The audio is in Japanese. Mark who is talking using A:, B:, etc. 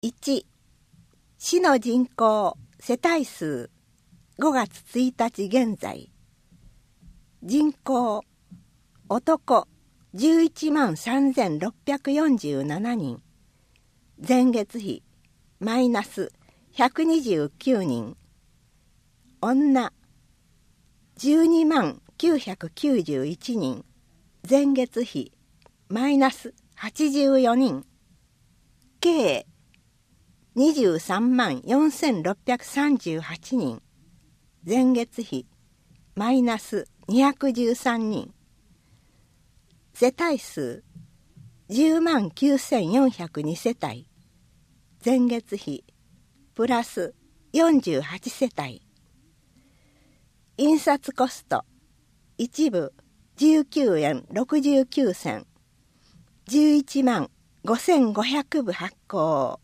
A: 1、市の人口世帯数5月1日現在。人口男11万3647人。前月比マイナス129人。女12万991人。前月比マイナス84人。計23万4638人。前月比マイナス213人。世帯数10万9402世帯。前月比プラス48世帯。印刷コスト一部19円69銭。11万5500部発行。